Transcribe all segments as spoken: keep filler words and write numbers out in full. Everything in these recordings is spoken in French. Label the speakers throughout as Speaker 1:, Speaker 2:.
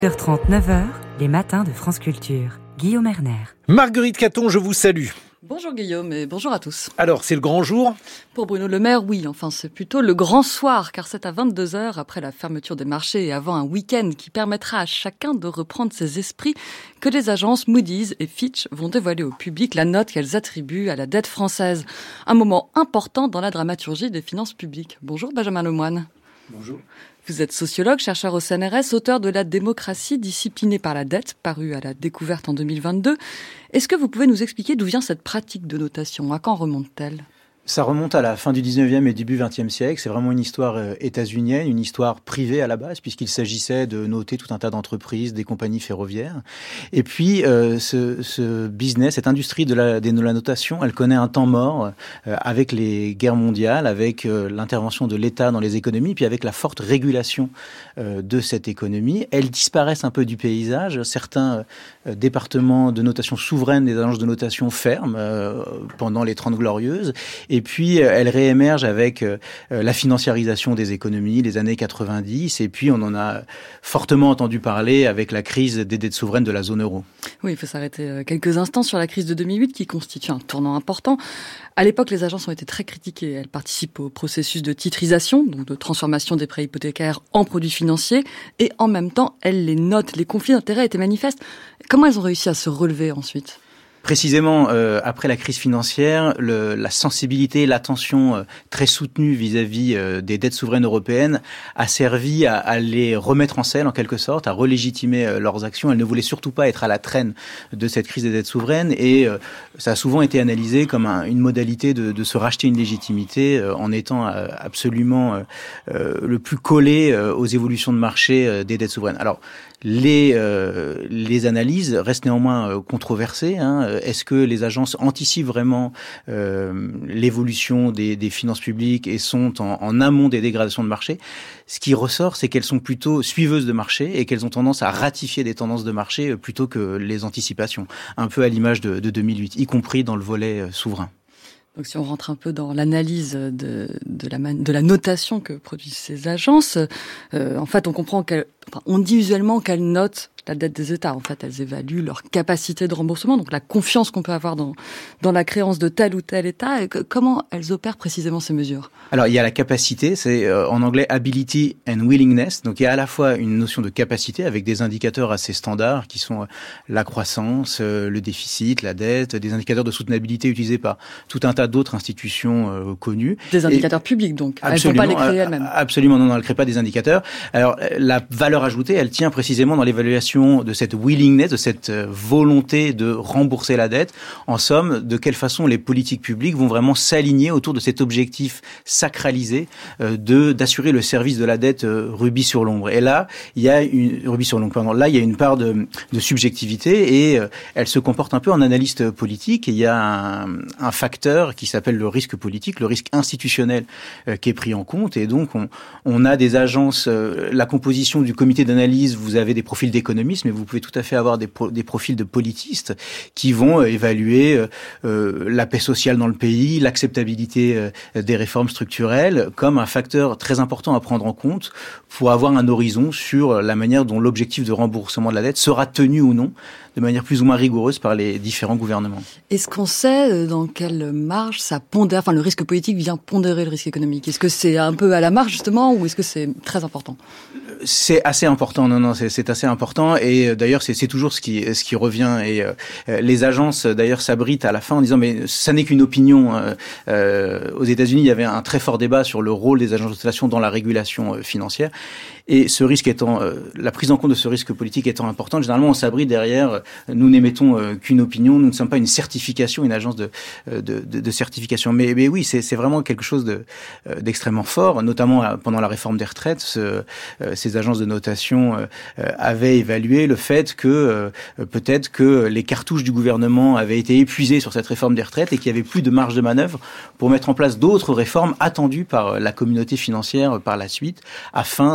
Speaker 1: huit heures trente, neuf heures, les matins de France Culture. Guillaume Erner.
Speaker 2: Marguerite Caton, je vous salue.
Speaker 3: Bonjour Guillaume et bonjour à tous.
Speaker 2: Alors, c'est le grand jour ?
Speaker 3: Pour Bruno Le Maire, oui. Enfin, c'est plutôt le grand soir, car c'est à vingt-deux heures, après la fermeture des marchés et avant un week-end qui permettra à chacun de reprendre ses esprits, que les agences Moody's et Fitch vont dévoiler au public la note qu'elles attribuent à la dette française. Un moment important dans la dramaturgie des finances publiques. Bonjour Benjamin Lemoine.
Speaker 4: Bonjour.
Speaker 3: Vous êtes sociologue, chercheur au C N R S, auteur de La démocratie disciplinée par la dette, paru à la Découverte en deux mille vingt-deux. Est-ce que vous pouvez nous expliquer d'où vient cette pratique de notation ? À quand remonte-t-elle ?
Speaker 4: Ça remonte à la fin du dix-neuvième et début vingtième siècle. C'est vraiment une histoire euh, états-unienne, une histoire privée à la base, puisqu'il s'agissait de noter tout un tas d'entreprises, des compagnies ferroviaires. Et puis, euh, ce, ce business, cette industrie de la, de la notation, elle connaît un temps mort euh, avec les guerres mondiales, avec euh, l'intervention de l'État dans les économies, puis avec la forte régulation euh, de cette économie. Elles disparaissent un peu du paysage. Certains euh, départements de notation souveraine, des agences de notation ferment euh, pendant les Trente Glorieuses. Et puis, elle réémerge avec euh, la financiarisation des économies, les années quatre-vingt-dix. Et puis, on en a fortement entendu parler avec la crise des dettes souveraines de la zone euro.
Speaker 3: Oui, il faut s'arrêter quelques instants sur la crise de deux mille huit qui constitue un tournant important. À l'époque, les agences ont été très critiquées. Elles participent au processus de titrisation, donc de transformation des prêts hypothécaires en produits financiers. Et en même temps, elles les notent. Les conflits d'intérêts étaient manifestes. Comment elles ont réussi à se relever ensuite ?
Speaker 4: Précisément, euh, après la crise financière, le, la sensibilité, l'attention euh, très soutenue vis-à-vis euh, des dettes souveraines européennes a servi à, à les remettre en selle, en quelque sorte, à relégitimer euh, leurs actions. Elles ne voulaient surtout pas être à la traîne de cette crise des dettes souveraines et euh, ça a souvent été analysé comme un, une modalité de, de se racheter une légitimité euh, en étant euh, absolument euh, euh, le plus collé euh, aux évolutions de marché euh, des dettes souveraines. Alors, les, euh, les analyses restent néanmoins euh, controversées, hein. Est-ce que les agences anticipent vraiment euh, l'évolution des, des finances publiques et sont en, en amont des dégradations de marché ? Ce qui ressort, c'est qu'elles sont plutôt suiveuses de marché et qu'elles ont tendance à ratifier des tendances de marché plutôt que les anticipations, un peu à l'image de, de deux mille huit, y compris dans le volet souverain.
Speaker 3: Donc si on rentre un peu dans l'analyse de, de, la, de la notation que produisent ces agences, euh, en fait on comprend qu'elles, enfin, on dit usuellement qu'elles notent la dette des États. En fait, elles évaluent leur capacité de remboursement, donc la confiance qu'on peut avoir dans, dans la créance de tel ou tel État. Et que, comment elles opèrent précisément ces mesures ?
Speaker 4: Alors, il y a la capacité, c'est euh, en anglais ability and willingness. Donc, il y a à la fois une notion de capacité avec des indicateurs assez standards qui sont euh, la croissance, euh, le déficit, la dette, des indicateurs de soutenabilité utilisés par tout un tas d'autres institutions euh, connues.
Speaker 3: Des indicateurs et, publics, donc. Elles ne vont pas les créer elles-mêmes.
Speaker 4: Absolument, non, non, elles ne créent pas des indicateurs. Alors, la valeur ajoutée, elle tient précisément dans l'évaluation de cette willingness, de cette volonté de rembourser la dette. En somme, de quelle façon les politiques publiques vont vraiment s'aligner autour de cet objectif sacralisé de d'assurer le service de la dette rubis sur l'ombre. Et là, il y a une rubis sur l'ombre. Pardon. Là, il y a une part de, de subjectivité et elle se comporte un peu en analyste politique. Et il y a un, un facteur qui s'appelle le risque politique, le risque institutionnel euh, qui est pris en compte. Et donc, on, on a des agences, euh, la composition du comité d'analyse. Vous avez des profils d'économistes, mais vous pouvez tout à fait avoir des, pro, des profils de politistes qui vont euh, évaluer euh, la paix sociale dans le pays, l'acceptabilité euh, des réformes structurelles comme un facteur très important à prendre en compte pour avoir un horizon sur la manière dont l'objectif de remboursement de la dette sera tenu ou non de manière plus ou moins rigoureuse par les différents gouvernements.
Speaker 3: Est-ce qu'on sait dans quelle marge ça pondère, enfin le risque politique vient pondérer le risque économique ? Est-ce que c'est un peu à la marge justement ou est-ce que c'est très important ?
Speaker 4: C'est assez important, non, non, c'est, c'est assez important et d'ailleurs c'est, c'est toujours ce qui, ce qui revient et euh, les agences d'ailleurs s'abritent à la fin en disant mais ça n'est qu'une opinion. Euh, euh, aux États-Unis, il y avait un très fort débat sur le rôle des agences de notation dans la régulation euh, financière et ce risque étant, euh, la prise en compte de ce risque politique étant importante, généralement on s'abrite derrière euh, nous n'émettons euh, qu'une opinion, nous ne sommes pas une certification, une agence de, de, de, de certification. Mais, mais oui, c'est, c'est vraiment quelque chose de, euh, d'extrêmement fort, notamment euh, pendant la réforme des retraites, ce, euh, ces agences de notation euh, avaient évalué le fait que euh, peut-être que les cartouches du gouvernement avaient été épuisées sur cette réforme des retraites et qu'il n'y avait plus de marge de manœuvre pour mettre en place d'autres réformes attendues par la communauté financière par la suite, afin de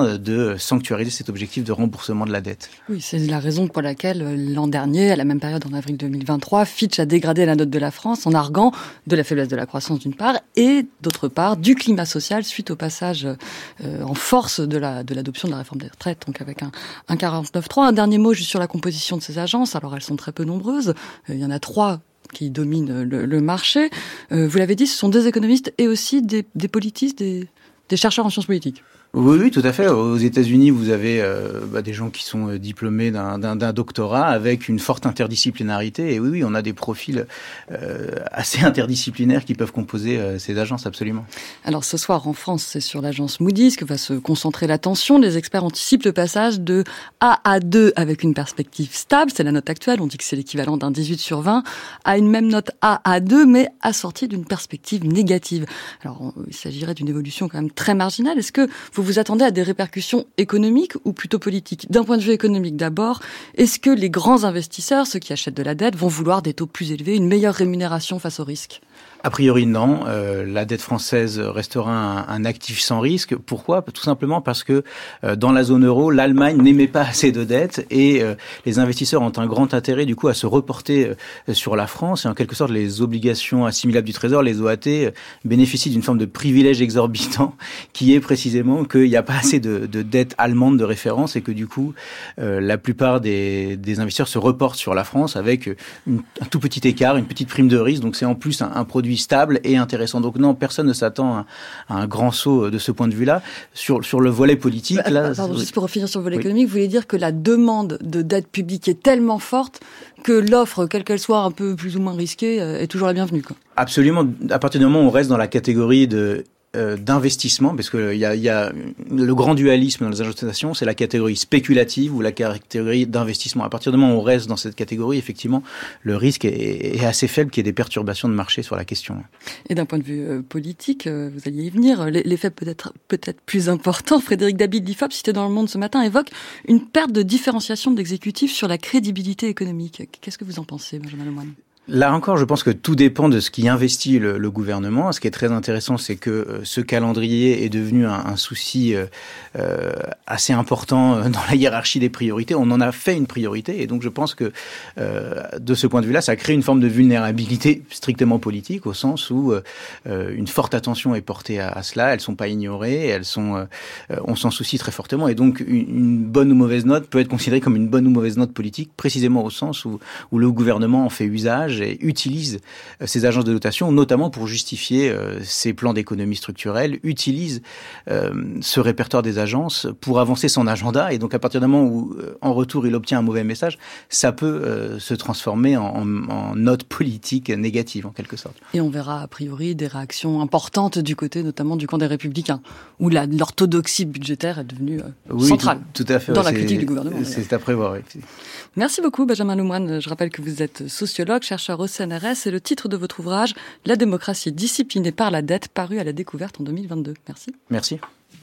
Speaker 4: de sanctuariser cet objectif de remboursement de la dette.
Speaker 3: Oui, c'est la raison pour laquelle l'an dernier, à la même période en avril deux mille vingt-trois, Fitch a dégradé la note de la France en arguant de la faiblesse de la croissance d'une part et d'autre part du climat social suite au passage euh, en force de la de l'adoption de la réforme des retraites, donc avec un, un quarante-neuf trois. Un dernier mot juste sur la composition de ces agences. Alors elles sont très peu nombreuses. Euh, il y en a trois qui dominent le, le marché. Euh, vous l'avez dit, ce sont des économistes et aussi des, des politistes, des, des chercheurs en sciences politiques.
Speaker 4: Oui, oui, tout à fait. Aux États-Unis, vous avez euh, bah, des gens qui sont euh, diplômés d'un, d'un, d'un doctorat avec une forte interdisciplinarité. Et oui, oui, on a des profils euh, assez interdisciplinaires qui peuvent composer euh, ces agences, absolument.
Speaker 3: Alors ce soir, en France, c'est sur l'agence Moody's que va se concentrer l'attention. Les experts anticipent le passage de A à deux avec une perspective stable. C'est la note actuelle. On dit que c'est l'équivalent d'un dix-huit sur vingt. À une même note A à deux, mais assortie d'une perspective négative. Alors il s'agirait d'une évolution quand même très marginale. Est-ce que vous vous attendez à des répercussions économiques ou plutôt politiques? D'un point de vue économique d'abord, est-ce que les grands investisseurs, ceux qui achètent de la dette, vont vouloir des taux plus élevés, une meilleure rémunération face au risque?
Speaker 4: A priori, non. Euh, la dette française restera un, un actif sans risque. Pourquoi ? Tout simplement parce que euh, dans la zone euro, l'Allemagne n'émet pas assez de dettes et euh, les investisseurs ont un grand intérêt du coup à se reporter euh, sur la France. Et en quelque sorte, les obligations assimilables du Trésor, les O A T, euh, bénéficient d'une forme de privilège exorbitant qui est précisément qu'il n'y a pas assez de, de dettes allemandes de référence et que du coup, euh, la plupart des, des investisseurs se reportent sur la France avec une, un tout petit écart, une petite prime de risque. Donc c'est en plus un, un produit stable et intéressant. Donc non, personne ne s'attend à, à un grand saut de ce point de vue-là. Sur, sur le volet politique...
Speaker 3: Bah,
Speaker 4: là,
Speaker 3: pardon,
Speaker 4: oui.
Speaker 3: Juste pour finir sur le volet
Speaker 4: oui.
Speaker 3: économique, vous voulez dire que la demande de dette publique est tellement forte que l'offre, quelle qu'elle soit un peu plus ou moins risquée, est toujours la bienvenue, quoi.
Speaker 4: Absolument. À partir du moment où on reste dans la catégorie de d'investissement, parce que il y a, y a le grand dualisme dans les agences, c'est la catégorie spéculative ou la catégorie d'investissement. À partir du moment où on reste dans cette catégorie, effectivement, le risque est, est assez faible qu'il y ait des perturbations de marché sur la question.
Speaker 3: Et d'un point de vue euh, politique, euh, vous alliez y venir, l'effet peut-être peut-être plus important. Frédéric Dabi de l'I F O P, cité dans Le Monde ce matin, évoque une perte de différenciation de l'exécutif sur la crédibilité économique. Qu'est-ce que vous en pensez, Benjamin Lemoine ?
Speaker 4: Là encore, je pense que tout dépend de ce qui investit le, le gouvernement. Ce qui est très intéressant, c'est que euh, ce calendrier est devenu un, un souci euh, euh, assez important dans la hiérarchie des priorités. On en a fait une priorité, et donc je pense que euh, de ce point de vue-là, ça crée une forme de vulnérabilité strictement politique, au sens où euh, une forte attention est portée à, à cela. Elles sont pas ignorées, elles sont, euh, on s'en soucie très fortement, et donc une, une bonne ou mauvaise note peut être considérée comme une bonne ou mauvaise note politique, précisément au sens où, où le gouvernement en fait usage et utilise ces agences de notation, notamment pour justifier euh, ses plans d'économie structurelle, utilise euh, ce répertoire des agences pour avancer son agenda, et donc à partir du moment où, euh, en retour, il obtient un mauvais message, ça peut euh, se transformer en, en, en note politique négative, en quelque sorte.
Speaker 3: Et on verra, a priori, des réactions importantes du côté, notamment du camp des Républicains, où la, l'orthodoxie budgétaire est devenue euh,
Speaker 4: oui,
Speaker 3: centrale
Speaker 4: tout, tout à fait,
Speaker 3: dans
Speaker 4: ouais,
Speaker 3: la critique du gouvernement.
Speaker 4: C'est à prévoir, oui.
Speaker 3: Merci beaucoup, Benjamin Lemoine. Je rappelle que vous êtes sociologue, chercheur au C N R S, et le titre de votre ouvrage, La démocratie disciplinée par la dette, paru à La Découverte en deux mille vingt-deux. Merci.
Speaker 4: Merci.